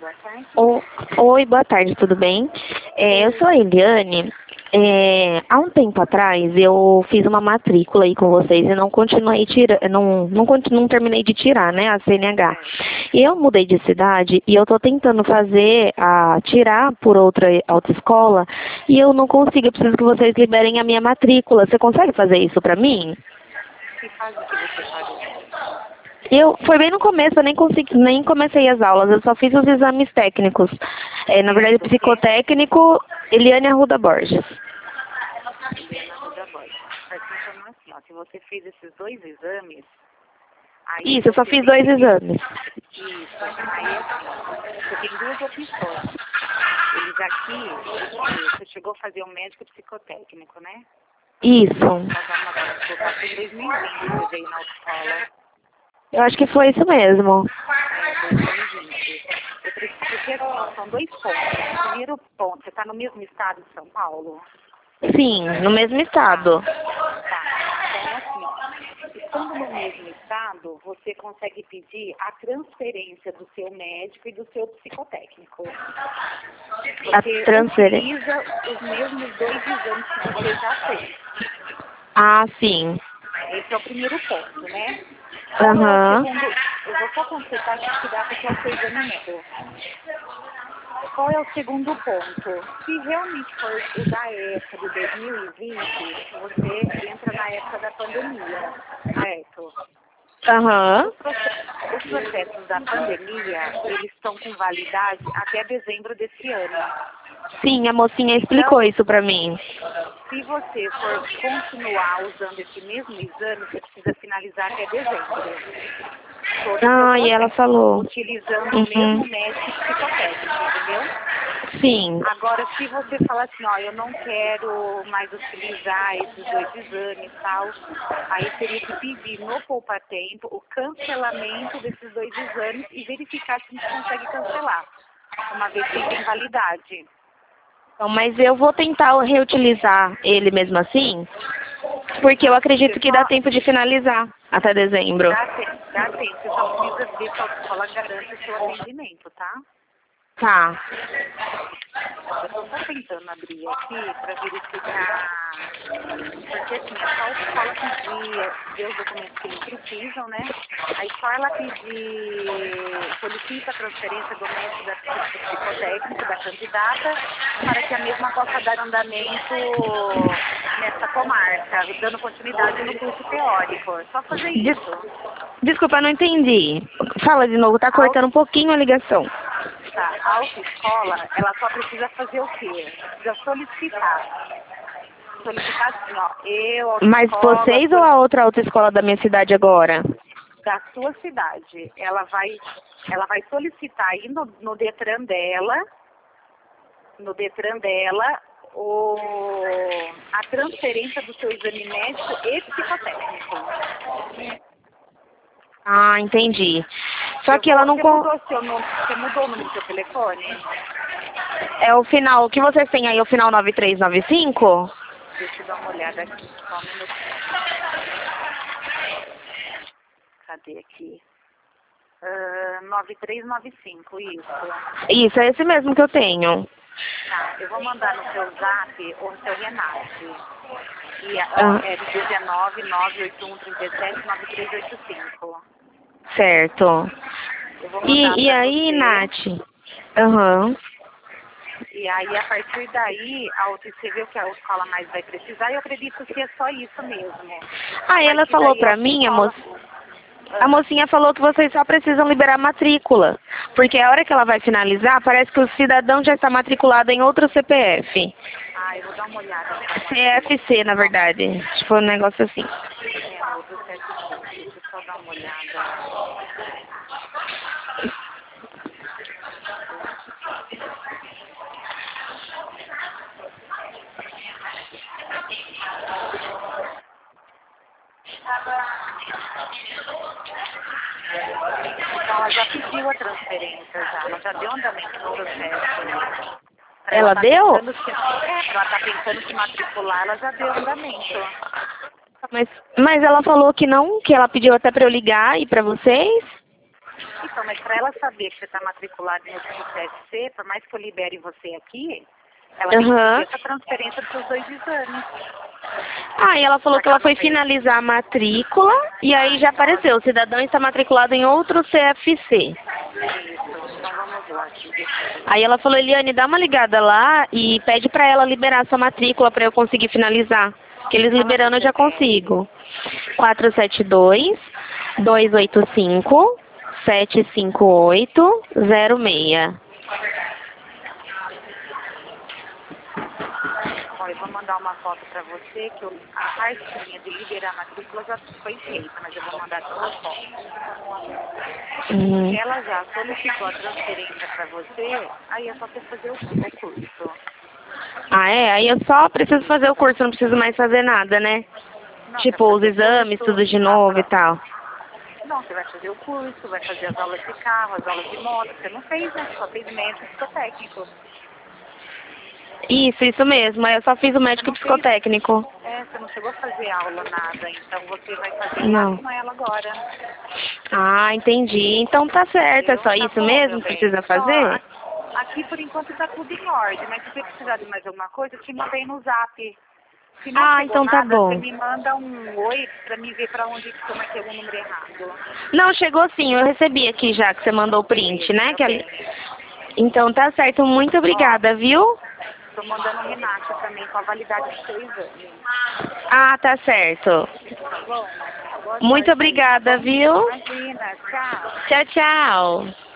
boa tarde. Oi, boa tarde, tudo bem? Eu sou a Eliane. Há um tempo atrás eu fiz uma matrícula aí com vocês e não continuei não terminei de tirar, né, a CNH. E eu mudei de cidade e eu tô tentando tirar por outra autoescola e eu não consigo, eu preciso que vocês liberem a minha matrícula. Você consegue fazer isso pra mim? Que fase que você parou? Foi bem no começo, eu nem comecei as aulas, eu só fiz os exames técnicos. Na verdade, psicotécnico, Eliane Arruda Borges. Eliane Arruda Borges. Certo, então assim, ó, se você fez esses 2 exames, aí Isso, eu só fiz 2 exames. Isso, aí assim, você tem 2 opções. Eles aqui, você chegou a fazer um médico psicotécnico, né? Isso. Foi em 2020 você veio na autoescola. Eu acho que foi isso mesmo. 2020. Porque assim, ó, são 2 pontos. Primeiro ponto, você está no mesmo estado de São Paulo? Sim, no mesmo estado. Tá. Então, assim, ó, estando no mesmo estado, você consegue pedir a transferência do seu médico e do seu psicotécnico. Você utiliza os mesmos 2 exames que você já fez. Ah, sim. Esse é o primeiro ponto, né? Aham. Eu vou só completar que dá porque é o seu exame médico. Qual é o segundo ponto? Se realmente for usar a época de 2020, você entra na época da pandemia, certo? Aham. Os processos da pandemia, eles estão com validade até dezembro desse ano. Sim, a mocinha explicou isso pra mim. Se você for continuar usando esse mesmo exame, você precisa finalizar até dezembro. E ela falou. Utilizando o mesmo médico psicotécnico, entendeu? Sim. Agora, se você falar assim, ó, eu não quero mais utilizar esses 2 exames e tal, aí teria que pedir no poupa-tempo o cancelamento desses 2 exames e verificar se a gente consegue cancelar, uma vez que tem validade. Então, mas eu vou tentar reutilizar ele mesmo assim, porque eu acredito que dá tempo de finalizar até dezembro. Dá tempo. Você só precisa ver se a autoescola garante o seu atendimento, tá? Tá. Eu estou só tentando abrir aqui para verificar, porque assim, é só a autoescola pedir, ver os documentos que eles precisam, né? Aí só ela pedir, solicita a transferência do médico do psicotécnico da candidata para que a mesma possa dar andamento nessa comarca, dando continuidade no curso teórico. É só fazer isso. Desculpa, não entendi. Fala de novo, tá cortando um pouquinho a ligação. Tá, a autoescola, ela só precisa fazer o quê? Precisa solicitar. Solicitar assim, ó, Mas vocês ou a outra autoescola da minha cidade agora? Da sua cidade. Ela vai solicitar aí no Detran dela, a transferência do seu exame médico e psicotécnico. Ah, entendi. Só que ela não... Você mudou o número do seu telefone? É o final, o que vocês têm aí, o final 9395? Deixa eu dar uma olhada aqui, só um minutinho. Cadê aqui? 9395, isso. Isso, é esse mesmo que eu tenho. Tá, eu vou mandar no seu zap ou no seu Renate. E é 19 981 37 9385. Certo. Eu vou mandar E aí, você. Nath? Aham. E aí, a partir daí, você vê o que a escola mais vai precisar, e eu acredito que é só isso mesmo. Ela falou pra mim, a mocinha falou que vocês só precisam liberar a matrícula. Porque a hora que ela vai finalizar, parece que o cidadão já está matriculado em outro CPF. Eu vou dar uma olhada. CFC, na verdade. Tipo, um negócio assim. Outro CFC. Deixa eu só dar uma olhada. Então, ela já pediu a transferência, ela já deu andamento no processo. Ela deu? Ela está tentando se matricular, ela já deu andamento. Mas ela falou que não, que ela pediu até para eu ligar e para vocês? Então, mas para ela saber que você está matriculado no CFC, por mais que eu libere você aqui, ela tem que fazer essa transferência dos seus 2 exames. Ah, e ela falou que ela foi finalizar a matrícula e aí já apareceu, o cidadão está matriculado em outro CFC. Isso, então vamos lá. Aí ela falou, Eliane, dá uma ligada lá e pede para ela liberar essa matrícula para eu conseguir finalizar. Que eles liberando eu já consigo. 472-285-758-06. Ó, eu vou mandar uma foto para você, que a parte minha de liberar a matrícula já foi feita, mas eu vou mandar duas fotos. Ela já solicitou a transferência para você, aí é só você fazer o curso. Ah, é? Aí eu só preciso fazer o curso, não preciso mais fazer nada, né? Não, Tipo, os exames, tudo de novo e tal. Não, você vai fazer o curso, vai fazer as aulas de carro, as aulas de moto. Você não fez, né? Você só fez médico e psicotécnico. Isso mesmo. Aí eu só fiz o médico psicotécnico. Você não chegou a fazer aula, nada. Então você vai fazer lá com ela agora. Ah, entendi. Então tá certo, é só isso mesmo que precisa fazer? Aqui por enquanto tá tudo em ordem, mas se você precisar de mais alguma coisa, eu te mandei no zap. Se não então nada, tá bom. você me manda um oi pra me ver pra onde que eu marquei o número errado. Não, chegou sim, eu recebi aqui já que você mandou o print, né? Então tá certo, muito obrigada, viu? Tô mandando o Renato também com a validade de 6 anos. Ah, tá certo. Tá bom? Muito obrigada, viu? Imagina, tchau. Tchau, tchau.